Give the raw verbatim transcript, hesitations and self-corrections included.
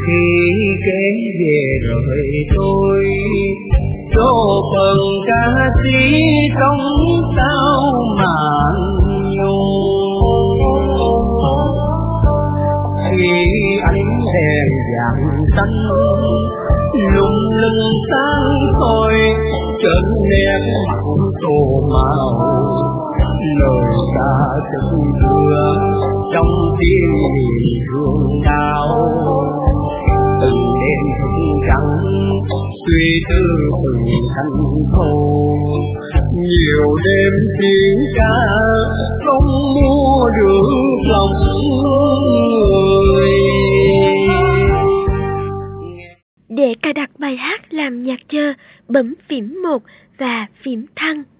khi kể về đời tôi, số phận ca sĩ trong sao màn nhung. Khi ánh đèn vàng xanh lung linh sáng soi trên nét mặt tô màu, lời ca từng đưa trong tim thương đau. Từng đêm thức trắng suy tư từng thành thâu, nhiều đêm tiếng ca không mua được lòng người. Để cài đặt bài hát làm nhạc chờ, bấm phím một và phím thăng.